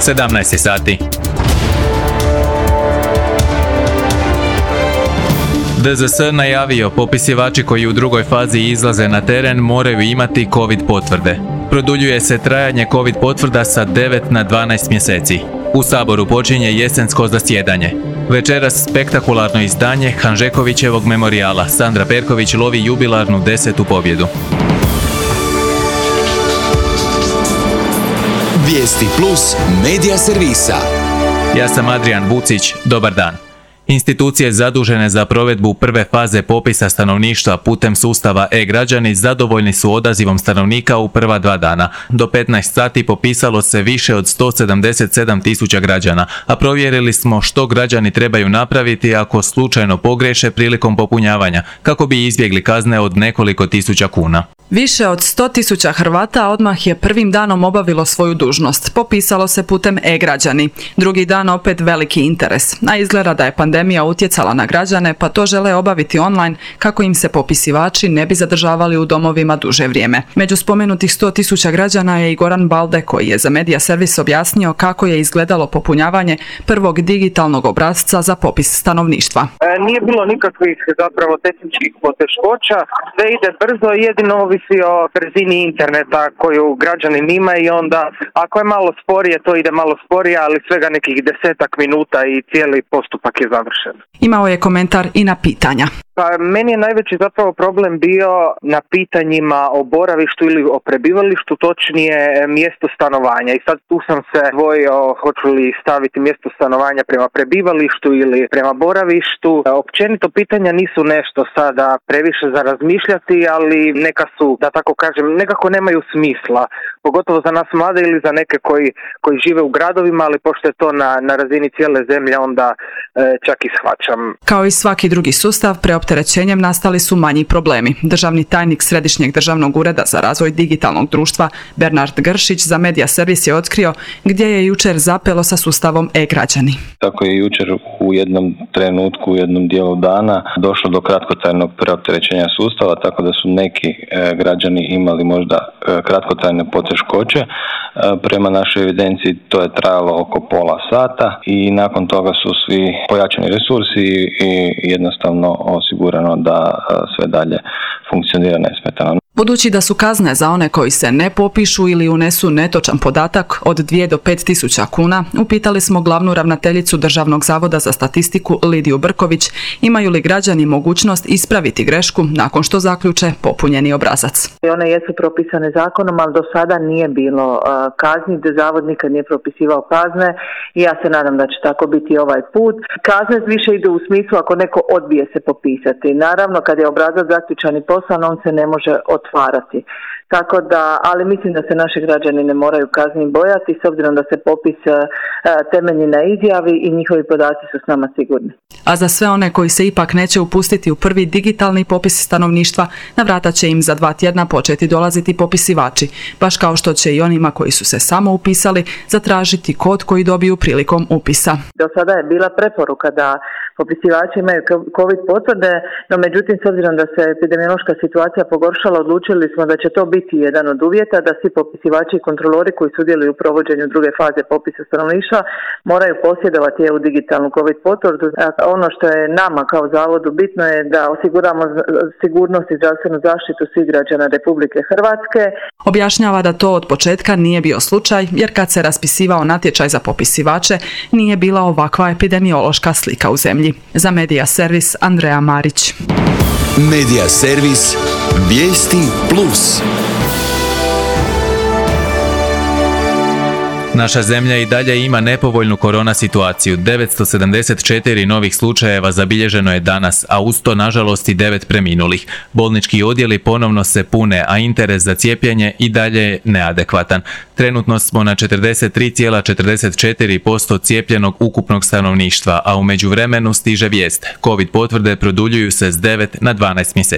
17 sati. DZS najavio popisivači koji u drugoj fazi izlaze na teren moraju imati COVID potvrde. Produljuje se trajanje COVID potvrda sa 9 na 12 mjeseci. U Saboru počinje jesensko zasjedanje. Večeras spektakularno izdanje Hanžekovićevog memorijala. Sandra Perković lovi jubilarnu 10. pobjedu. Vijesti Plus medija servisa. Ja sam Adrian Vucić, dobar dan. Institucije zadužene za provedbu prve faze popisa stanovništva putem sustava e-građani zadovoljni su odazivom stanovnika u prva 2 dana. Do 15 sati popisalo se više od 177.000 građana, a provjerili smo što građani trebaju napraviti ako slučajno pogriješe prilikom popunjavanja, kako bi izbjegli kazne od nekoliko tisuća kuna. Više od 100.000 Hrvata odmah je prvim danom obavilo svoju dužnost. Popisalo se putem e-građani. Drugi dan opet veliki interes. A izgleda da je pandemija utjecala na građane, pa to žele obaviti online kako im se popisivači ne bi zadržavali u domovima duže vrijeme. Među spomenutih 100.000 građana je i Goran Balde, koji je za Medija servis objasnio kako je izgledalo popunjavanje prvog digitalnog obrasca za popis stanovništva. Nije bilo nikakvih zapravo tehničkih poteškoća, sve ide brzo, jedino ovisi o brzini interneta koju građanin ima i onda ako je malo sporije, to ide malo sporije, ali svega nekih 10 minuta i cijeli postupak je završen. Imao je komentar i na pitanja. Pa meni je najveći zapravo problem bio na pitanjima o boravištu ili o prebivalištu, točnije mjesto stanovanja. I sad tu sam se dvojio hoću li staviti mjesto stanovanja prema prebivalištu ili prema boravištu. Općenito pitanja nisu nešto sada previše za razmišljati, ali neka su, da tako kažem, nekako nemaju smisla. Pogotovo za nas mlade ili za neke koji žive u gradovima, ali pošto je to na razini cijele zemlje, onda čak i shvaćam. Kao i svaki drugi sustav, preopterećenjem nastali su manji problemi. Državni tajnik Središnjeg državnog ureda za razvoj digitalnog društva Bernard Gršić za Medija servis je otkrio gdje je jučer zapelo sa sustavom e-građani. Tako je jučer u jednom trenutku, u jednom dijelu dana došlo do kratkotrajnog preopterećenja sustava, tako da su neki građani imali možda kratkotrajne poteškoće. Prema našoj evidenciji to je trajalo oko pola sata i nakon toga su svi pojačani resursi i jednostavno osigurano da sve dalje funkcionira nesmetano. Budući da su kazne za one koji se ne popišu ili unesu netočan podatak od 2 do 5 tisuća kuna, upitali smo glavnu ravnateljicu Državnog zavoda za statistiku Lidiju Brković imaju li građani mogućnost ispraviti grešku nakon što zaključe popunjeni obrazac. One jesu propisane zakonom, ali do sada nije bilo kazni, da zavod nikad nije propisivao kazne i ja se nadam da će tako biti ovaj put. Kazne više idu u smislu ako neko odbije se popisati. Naravno, kad je obrazac zaključan i poslan, on se ne može otvarati. Tako da, ali mislim da se naši građani ne moraju kazni bojati s obzirom da se popis temelji na izjavi i njihovi podaci su s nama sigurni. A za sve one koji se ipak neće upustiti u prvi digitalni popis stanovništva, na vrata će im za 2 tjedna početi dolaziti popisivači, baš kao što će i onima koji su se samo upisali zatražiti kod koji dobiju prilikom upisa. Do sada je bila preporuka da popisivači imaju COVID potvrde, no međutim s obzirom da se epidemiološka situacija pogoršala, odlučili smo da će to biti jedan od uvjeta da svi popisivači i kontrolori koji sudjeluju u provođenju druge faze popisa stanovništva moraju posjedovati EU digitalnu COVID potvrdu. Ono što je nama kao zavodu bitno je da osiguramo sigurnost i zdravstvenu zaštitu svih građana Republike Hrvatske. Objašnjava da to od početka nije bio slučaj, jer kad se raspisivao natječaj za popisivače, nije bila ovakva epidemiološka slika u zemlji. Za Medija servis Andreja Marić. Medija servis Vijesti Plus. Naša zemlja i dalje ima nepovoljnu korona situaciju. 974 novih slučajeva zabilježeno je danas, a uz to nažalost i 9 preminulih. Bolnički odjeli ponovno se pune, a interes za cijepljenje i dalje je neadekvatan. Trenutno smo na 43,44% cijepljenog ukupnog stanovništva, a u međuvremenu stiže vijest. Covid potvrde produljuju se s 9 na 12 mjeseci.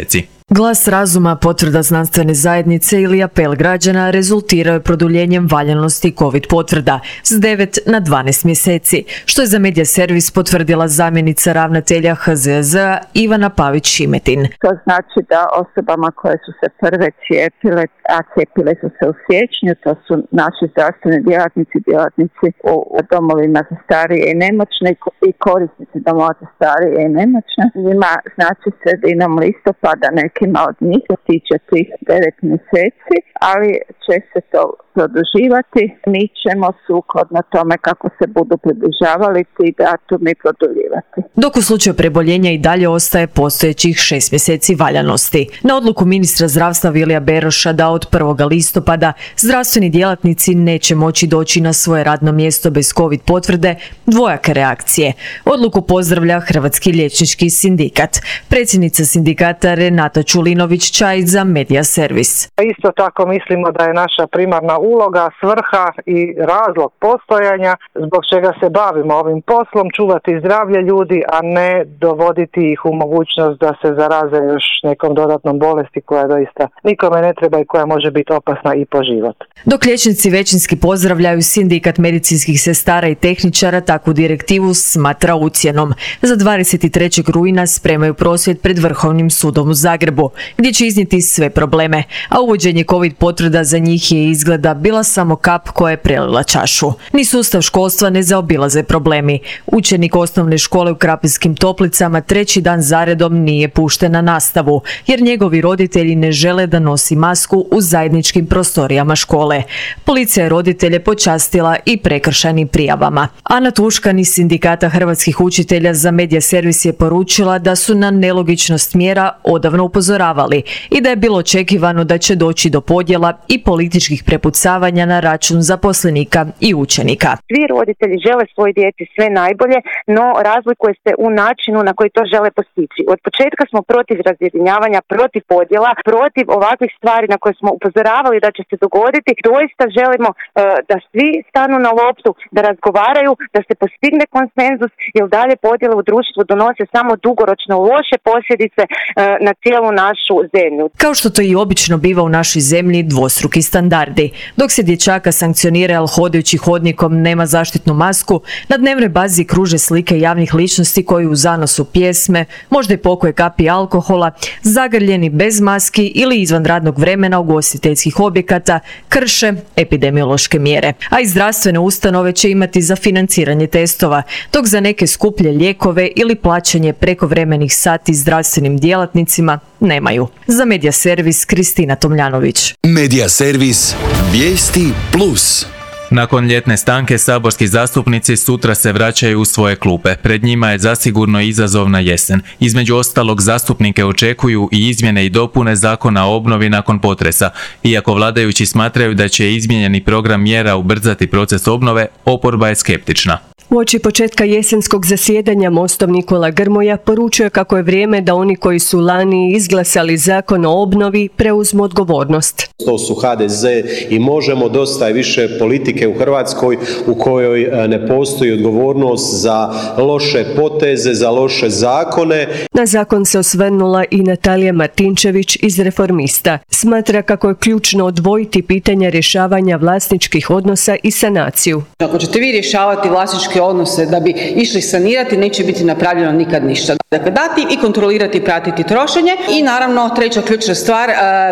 Glas razuma, potvrda znanstvene zajednice ili apel građana rezultirao je produljenjem valjanosti COVID potvrda s 9 na 12 mjeseci, što je za Medija servis potvrdila zamjenica ravnatelja HZZ-a Ivana Pavić-Šimetin. To znači da osobama koje su se prve cijepile, a cijepile su se u siječnju, to su naši zdravstveni djelatnici u domovima za starije i nemoćne i korisnici domova za starije i nemoćne. Njima znači sredinom listopada nekima od njih tiče tih 9 mjeseci, ali će se to produživati. Mi ćemo sukladno tome kako se budu približavali ti datumi produljivati. Dok u slučaju preboljenja i dalje ostaje postojećih 6 mjeseci valjanosti. Na odluku ministra zdravstva Vilija Beroša da od 1. listopada zdravstveni djelatnici neće moći doći na svoje radno mjesto bez COVID potvrde, dvojake reakcije. Odluku pozdravlja Hrvatski liječnički sindikat. Predsjednica sindikata Renata Čulinović-Čajić za Medija servis. Isto tako mislimo da je naša primarna uloga, svrha i razlog postojanja zbog čega se bavimo ovim poslom, čuvati zdravlje ljudi, a ne dovoditi ih u mogućnost da se zaraze još nekom dodatnom bolesti koja doista nikome ne treba i koja može biti opasna i po život. Dok liječnici većinski pozdravljaju, sindikat medicinskih sestara i tehničara takvu direktivu smatra ucjenom. Za 23. rujna spremaju prosvjed pred Vrhovnim sudom u Zagrebu, gdje će iznijeti sve probleme, a uvođenje COVID potvrda za njih je izgleda bila samo kap koja je prelila čašu. Ni sustav školstva ne zaobilaze problemi. Učenik osnovne škole u Krapinskim Toplicama 3. dan zaredom nije pušten na nastavu, jer njegovi roditelji ne žele da nosi masku u zajedničkim prostorijama škole. Policija je roditelje počastila i prekršajnim prijavama. Ana Tuškan iz Sindikata hrvatskih učitelja za Medija servis je poručila da su na nelogičnost mjera odavno upozoravali i da je bilo očekivano da će doći do podjela i političkih prepucavanja na račun zaposlenika i učenika. Svi roditelji žele svoj djeci sve najbolje, no razlikuje se u načinu na koji to žele postići. Od početka smo protiv razjedinjavanja, protiv podjela, protiv ovakvih stvari na koje smo upozoravali da će se dogoditi. Doista želimo da svi stanu na loptu, da razgovaraju, da se postigne konsenzus, jer dalje podjele u društvu donose samo dugoročno loše posljedice na cijelu našu zemlju. Kao što to i obično biva u našoj zemlji, dvostruki standardi. Dok se dječaka sankcionira jer hodajući hodnikom nema zaštitnu masku, na dnevnoj bazi kruže slike javnih ličnosti koji u zanosu pjesme, možda i pokoje kapi alkohola, zagrljeni bez maski ili izvan radnog vremena ugostiteljskih objekata krše epidemiološke mjere. A i zdravstvene ustanove će imati za financiranje testova, dok za neke skuplje lijekove ili plaćanje prekovremenih sati zdravstvenim djelatnicima nemaju. Za Medija servis Kristina Tomljanović. Medija servis Vijesti Plus. Nakon ljetne stanke saborski zastupnici sutra se vraćaju u svoje klupe. Pred njima je zasigurno izazovna jesen. Između ostalog, zastupnike očekuju i izmjene i dopune Zakona o obnovi nakon potresa. Iako vladajući smatraju da će izmijenjeni program mjera ubrzati proces obnove, oporba je skeptična. Uoči početka jesenskog zasjedanja Mostov Nikola Grmoja poručuje kako je vrijeme da oni koji su lani izglasali Zakon o obnovi preuzmu odgovornost. To su HDZ i Možemo, dosta je više politike u Hrvatskoj u kojoj ne postoji odgovornost za loše poteze, za loše zakone. Na zakon se osvrnula i Natalija Martinčević iz Reformista. Smatra kako je ključno odvojiti pitanja rješavanja vlasničkih odnosa i sanaciju. Ako ćete vi rješavati vlasničke odnose da bi išli sanirati, neće biti napravljeno nikad ništa. Dakle, dati i kontrolirati i pratiti trošenje. I naravno, treća ključna stvar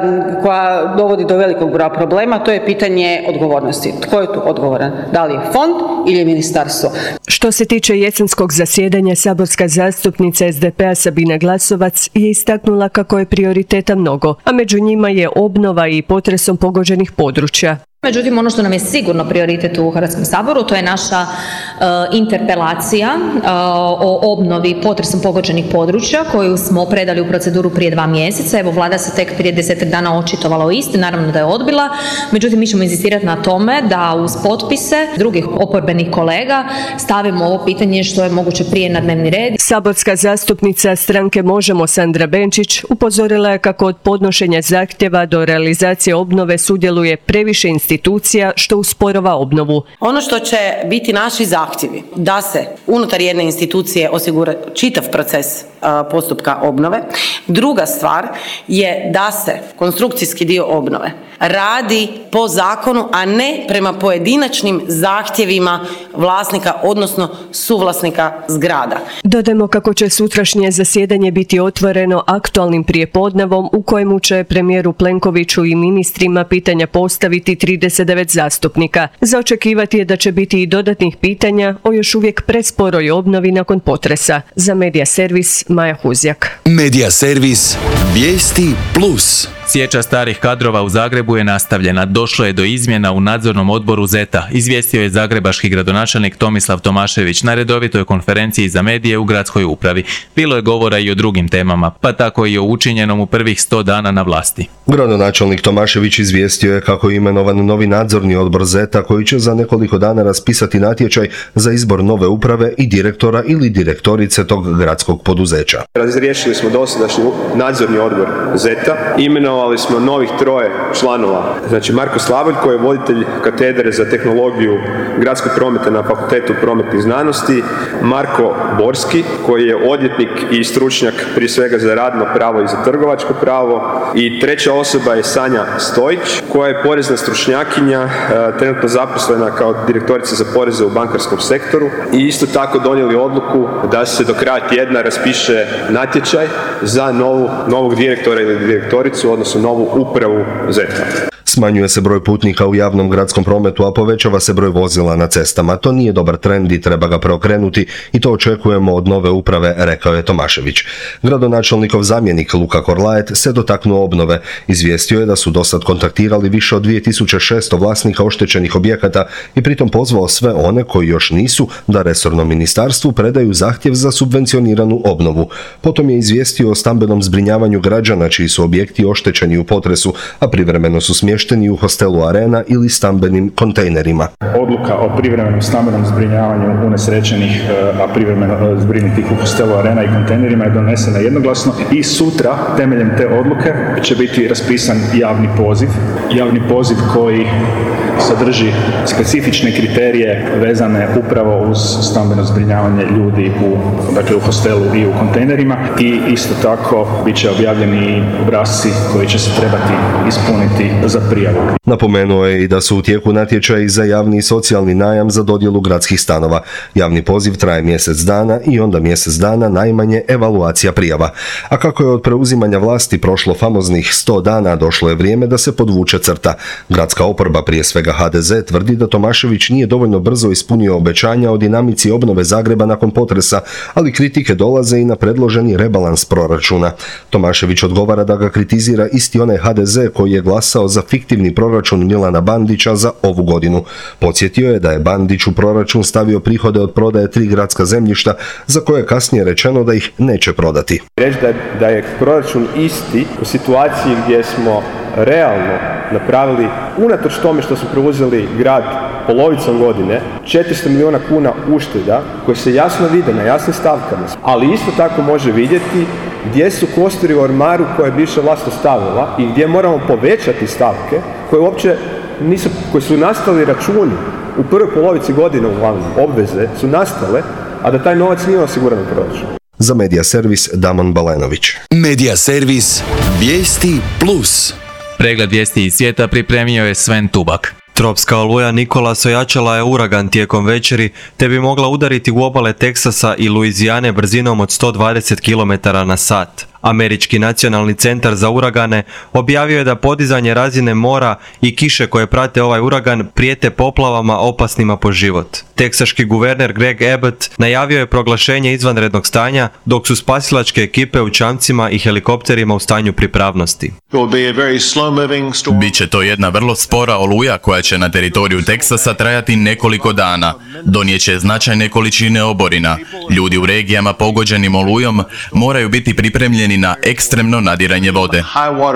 koja dovodi do velikog broja problema, to je pitanje odgovornosti. Tko je tu odgovoran? Da li je fond ili je ministarstvo? Što se tiče jesenskog zasjedanja, saborska zastupnica SDP-a Sabina Glasovac je istaknula kako je prioriteta mnogo, a među njima je obnova i potresom pogođenih područja. Međutim, ono što nam je sigurno prioritet u Hrvatskom saboru, to je naša interpelacija o obnovi potresom pogođenih područja koju smo predali u proceduru prije 2 mjeseca. Evo, vlada se tek prije 10 dana očitovala o isti, naravno da je odbila. Međutim, mi ćemo inzistirati na tome da uz potpise drugih oporbenih kolega stavimo ovo pitanje što je moguće prije na dnevni red. Saborska zastupnica stranke Možemo Sandra Benčić upozorila je kako od podnošenja zahtjeva do realizacije obnove sudjeluje previše institucija institucija što usporava obnovu. Ono što će biti naši zahtjevi da se unutar jedne institucije osigura čitav proces postupka obnove. Druga stvar je da se konstrukcijski dio obnove radi po zakonu, a ne prema pojedinačnim zahtjevima vlasnika, odnosno suvlasnika zgrada. Dodajmo kako će sutrašnje zasjedanje biti otvoreno aktualnim prijepodnevom u kojemu će premijeru Plenkoviću i ministrima pitanja postaviti 39 zastupnika. Za očekivati je da će biti i dodatnih pitanja o još uvijek presporoj obnovi nakon potresa. Za Medija servis Maja Huzjak. Medija servis Vijesti Plus. Sječa starih kadrova u Zagrebu je nastavljena. Došlo je do izmjena u nadzornom odboru ZET-a, izvijestio je zagrebački gradonačelnik Tomislav Tomašević na redovitoj konferenciji za medije u gradskoj upravi. Bilo je govora i o drugim temama, pa tako i o učinjenom u prvih 100 dana na vlasti. Gradonačelnik Tomašević izvijestio je kako je imenovan novi nadzorni odbor ZET-a koji će za nekoliko dana raspisati natječaj za izbor nove uprave i direktora ili direktorice tog gradskog poduzeća. Razriješili smo dosadašnji nadzorni odbor ZET-a, imenovali smo novih 3 članova. Znači Marko Slavolj koji je voditelj katedre za tehnologiju gradskog prometa na Fakultetu prometnih znanosti, Marko Borski koji je odvjetnik i stručnjak prije svega za radno pravo i za trgovačko pravo, i treća osoba je Sanja Stojić koja je porezna stručnjakinja, trenutno zaposlena kao direktorica za poreze u bankarskom sektoru, i isto tako donijeli odluku da se do kraja tjedna raspiše natječaj za novog direktora ili direktoricu, odnosno novu upravu ZET-a. Smanjuje se broj putnika u javnom gradskom prometu, a povećava se broj vozila na cestama. To nije dobar trend i treba ga preokrenuti i to očekujemo od nove uprave, rekao je Tomašević. Gradonačelnikov zamjenik Luka Korlaet se dotaknuo obnove. Izvijestio je da su dosad kontaktirali više od 2600 vlasnika oštećenih objekata i pritom pozvao sve one koji još nisu da resornom ministarstvu predaju zahtjev za subvencioniranu obnovu. Potom je izvijestio o stambenom zbrinjavanju građana čiji su objekti oštećeni u potresu, a privremeno su smješteni u hostelu Arena ili stambenim kontejnerima. Odluka o privremenom stambenom zbrinjavanju unesrećenih, a privremeno zbrinutih u hostelu Arena i kontejnerima je donesena jednoglasno i sutra temeljem te odluke će biti raspisan javni poziv koji sadrži specifične kriterije vezane upravo uz stambeno zbrinjavanje ljudi u hostelu i u kontejnerima, i isto tako bit će objavljeni obrasci koji će se trebati ispuniti za prijavu. Napomenuo je i da su u tijeku natječaji za javni i socijalni najam za dodjelu gradskih stanova. Javni poziv traje mjesec dana i onda mjesec dana najmanje evaluacija prijava. A kako je od preuzimanja vlasti prošlo famoznih 100 dana, došlo je vrijeme da se podvuče crta. Gradska oporba, prije svega HDZ, tvrdi da Tomašević nije dovoljno brzo ispunio obećanja o dinamici obnove Zagreba nakon potresa, ali kritike dolaze i na predloženi rebalans proračuna. Tomašević odgovara da ga kritizira isti onaj HDZ koji je glasao za fiktivni proračun Milana Bandića za ovu godinu. Podsjetio je da je Bandić u proračun stavio prihode od prodaje 3 gradska zemljišta za koje je kasnije rečeno da ih neće prodati. Reći da je proračun isti u situaciji gdje smo realno napravili, unatoč tome što smo preuzeli grad polovicom godine, 400 milijuna kuna ušteda koje se jasno vide na jasnim stavkama, ali isto tako može vidjeti gdje su kosturi u ormaru koje je bivša vlast ostavila i gdje moramo povećati stavke koje uopće nisu, koji su nastali računi u prvoj polovici godine, uglavnom obveze su nastale, a da taj novac nije osiguran u proračunu. Za Medija servis Damon Balenović. Medija servis Vijesti Plus. Pregled vijesti iz svijeta pripremio je Sven Tubak. Tropska oluja Nikolas ojačala je uragan tijekom večeri, te bi mogla udariti u obale Teksasa i Luizijane brzinom od 120 km/h. Američki nacionalni centar za uragane objavio je da podizanje razine mora i kiše koje prate ovaj uragan prijete poplavama opasnima po život. Teksaški guverner Greg Abbott najavio je proglašenje izvanrednog stanja, dok su spasilačke ekipe u čamcima i helikopterima u stanju pripravnosti. Biće to jedna vrlo spora oluja koja će na teritoriju Teksasa trajati nekoliko dana. Donijeće značajne količine oborina. Ljudi u regijama pogođenim olujom moraju biti pripremljeni na ekstremno nadiranje vode.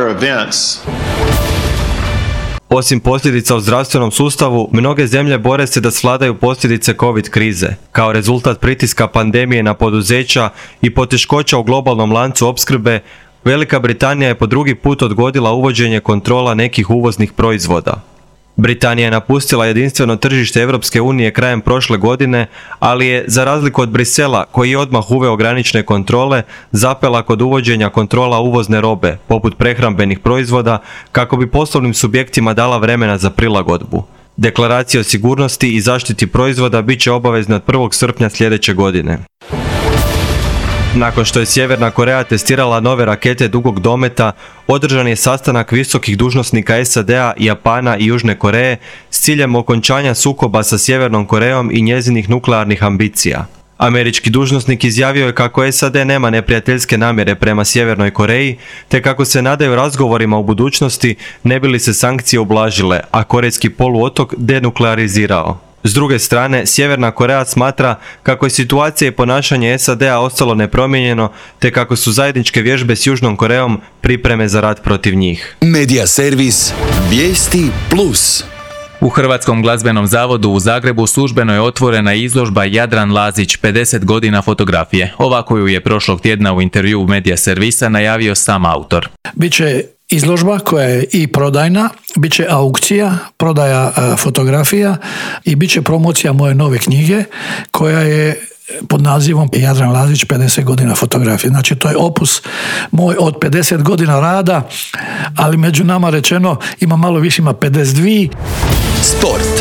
Osim posljedica u zdravstvenom sustavu, mnoge zemlje bore se da svladaju posljedice COVID krize. Kao rezultat pritiska pandemije na poduzeća i poteškoća u globalnom lancu opskrbe, Velika Britanija je po drugi put odgodila uvođenje kontrola nekih uvoznih proizvoda. Britanija je napustila jedinstveno tržište Europske unije krajem prošle godine, ali je, za razliku od Brisela, koji je odmah uveo granične kontrole, zapela kod uvođenja kontrola uvozne robe, poput prehrambenih proizvoda, kako bi poslovnim subjektima dala vremena za prilagodbu. Deklaracija o sigurnosti i zaštiti proizvoda bit će obavezna od 1. srpnja sljedeće godine. Nakon što je Sjeverna Koreja testirala nove rakete dugog dometa, održan je sastanak visokih dužnosnika SAD-a, Japana i Južne Koreje s ciljem okončanja sukoba sa Sjevernom Korejom i njezinih nuklearnih ambicija. Američki dužnosnik izjavio je kako SAD nema neprijateljske namjere prema Sjevernoj Koreji, te kako se nadaju razgovorima u budućnosti ne bi li se sankcije ublažile, a korejski poluotok denuklearizirao. S druge strane, Sjeverna Koreja smatra kako je situacija i ponašanje SAD-a ostalo nepromijenjeno, te kako su zajedničke vježbe s Južnom Korejom pripreme za rat protiv njih. Medija servis Vijesti Plus. U Hrvatskom glazbenom zavodu u Zagrebu službeno je otvorena izložba Jadran Lazić 50 godina fotografije. Ovako ju je prošlog tjedna u intervjuu Medija servisa najavio sam autor. Biće izložba koja je i prodajna, bit će aukcija, prodaja fotografija i bit će promocija moje nove knjige koja je pod nazivom Jadran Lazić 50 godina fotografije. Znači to je opus moj od 50 godina rada, ali među nama rečeno ima malo više, ima 52. Sport.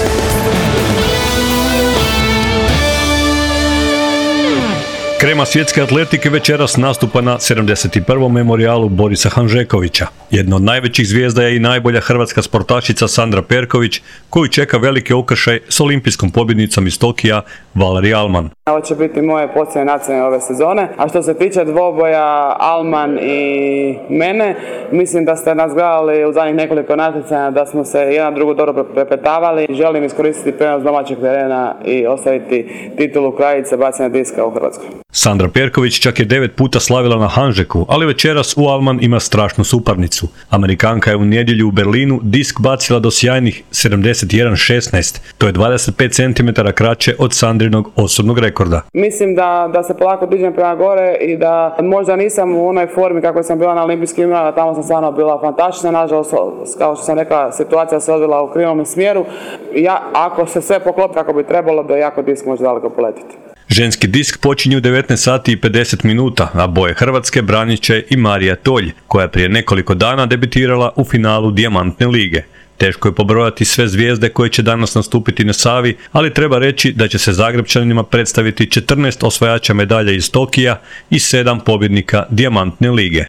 Krema svjetske atletike večeras nastupa na 71. memorijalu Borisa Hanžekovića. Jedna od najvećih zvijezda je i najbolja hrvatska sportašica Sandra Perković, koju čeka veliki okršaj s olimpijskom pobjednicom iz Tokija Valeri Alman. Ovo će biti moje posljednje natjecanje ove sezone, a što se tiče dvoboja Alman i mene, mislim da ste nas gledali u zadnjih nekoliko natjecanja, da smo se jedan drugo dobro prepetavali. Želim iskoristiti prenos domaćeg terena i ostaviti titulu kraljice bacanja diska u Hrvatskoj. Sandra Perković čak je 9 puta slavila na Hanžeku, ali večeras u Alman ima strašnu suparnicu. Amerikanka je u nedjelju u Berlinu disk bacila do sjajnih 71.16, to je 25 cm kraće od Sandrinog osobnog rekorda. Mislim da se polako dižem prema gore i da možda nisam u onoj formi kako sam bila na olimpijskim igrama, tamo sam stvarno bila fantastična, nažalost, kao što sam rekla, situacija se odvila u krivom smjeru. Ako se sve poklopi kako bi trebalo, da jako disk može daleko poletiti. Ženski disk počinje u 19 sati i 50 minuta, a boje Hrvatske branit će i Marija Tolj, koja je prije nekoliko dana debitirala u finalu Dijamantne lige. Teško je pobrojati sve zvijezde koje će danas nastupiti na Savi, ali treba reći da će se Zagrebčanima predstaviti 14 osvajača medalja iz Tokija i 7 pobjednika Dijamantne lige.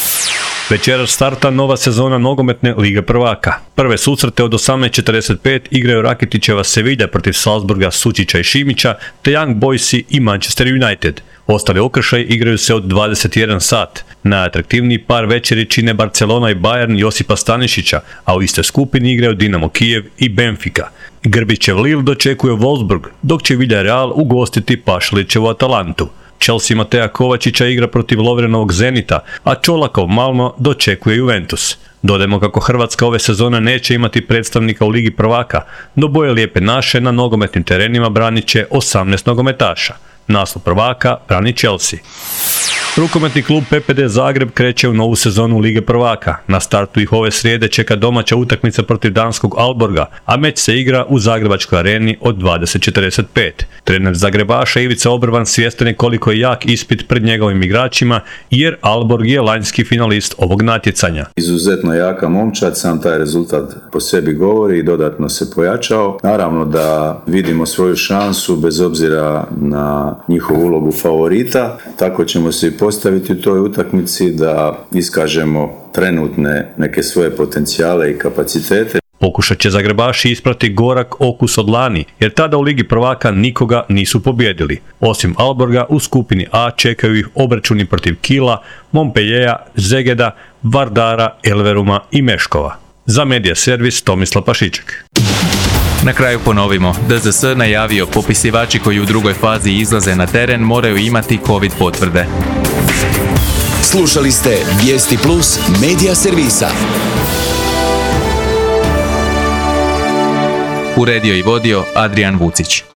Večeras starta nova sezona nogometne Lige prvaka. Prve susrete od 18:45 igraju Rakitićeva Sevilla protiv Salzburga, Sučića i Šimića, te Young Boysi i Manchester United. Ostali okršaj igraju se od 21 sat. Najatraktivniji par večeri čine Barcelona i Bayern Josipa Stanišića, a u istoj skupini igraju Dinamo Kijev i Benfica. Grbićev Lille dočekuje Wolfsburg, dok će Villarreal ugostiti Pašlićevu Atalantu. Chelsea Mateja Kovačića igra protiv Lovrenovog Zenita, a Čolakov Malmo dočekuje Juventus. Dodajmo kako Hrvatska ove sezone neće imati predstavnika u Ligi prvaka, no boje Lijepe naše na nogometnim terenima branit će 18 nogometaša. Naslov prvaka brani Chelsea. Rukometni klub PPD Zagreb kreće u novu sezonu Lige prvaka. Na startu ih ove srijede čeka domaća utakmica protiv danskog Aalborga, a meč se igra u Zagrebačkoj areni od 20:45. Trener Zagrebaša Ivica Obrvan svjestan je koliko je jak ispit pred njegovim igračima, jer Aalborg je lanjski finalist ovog natjecanja. Izuzetno jaka momčad, sam taj rezultat po sebi govori i dodatno se pojačao. Naravno da vidimo svoju šansu bez obzira na njihovu ulogu favorita, tako ćemo se i postaviti u toj utakmici da iskažemo trenutne neke svoje potencijale i kapacitete. Pokušat će Zagrebaši isprati gorak okus od lani, jer tada u Ligi prvaka nikoga nisu pobjedili. Osim Aalborga, u skupini A čekaju ih obračuni protiv Kila, Montpelliera, Zegeda, Vardara, Elveruma i Meškova. Za Medija servis Tomislav Pašiček. Na kraju ponovimo, DZS najavio popisivači koji u drugoj fazi izlaze na teren moraju imati COVID potvrde. Slušali ste Vijesti Plus Medija servisa. Uredio i vodio Adrian Vucić.